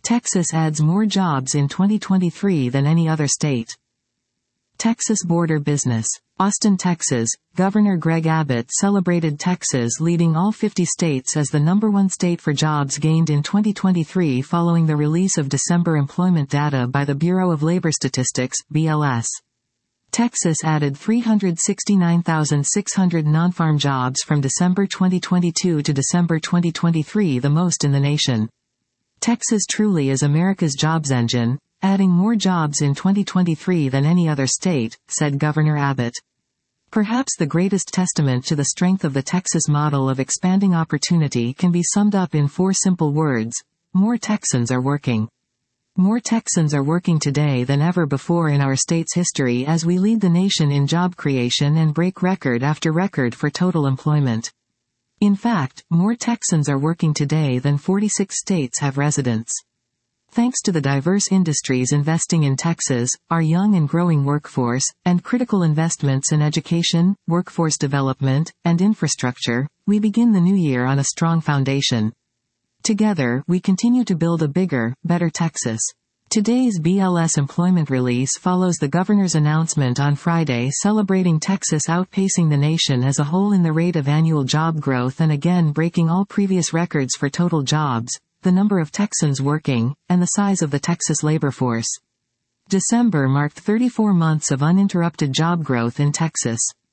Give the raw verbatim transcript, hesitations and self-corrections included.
Texas adds more jobs in twenty twenty-three than any other state. Texas border business. Austin, Texas. Governor Greg Abbott celebrated Texas leading all fifty states as the number one state for jobs gained in twenty twenty-three following the release of December employment data by the Bureau of Labor Statistics, B L S. Texas added three hundred sixty-nine thousand six hundred non-farm jobs from December twenty twenty-two to December twenty twenty-three, the most in the nation. Texas truly is America's jobs engine, adding more jobs in twenty twenty-three than any other state, said Governor Abbott. Perhaps the greatest testament to the strength of the Texas model of expanding opportunity can be summed up in four simple words: more Texans are working. More Texans are working today than ever before in our state's history as we lead the nation in job creation and break record after record for total employment. In fact, more Texans are working today than forty-six states have residents. Thanks to the diverse industries investing in Texas, our young and growing workforce, and critical investments in education, workforce development, and infrastructure, we begin the new year on a strong foundation. Together, we continue to build a bigger, better Texas. Today's B L S employment release follows the governor's announcement on Friday celebrating Texas outpacing the nation as a whole in the rate of annual job growth and again breaking all previous records for total jobs, the number of Texans working, and the size of the Texas labor force. December marked thirty-four months of uninterrupted job growth in Texas.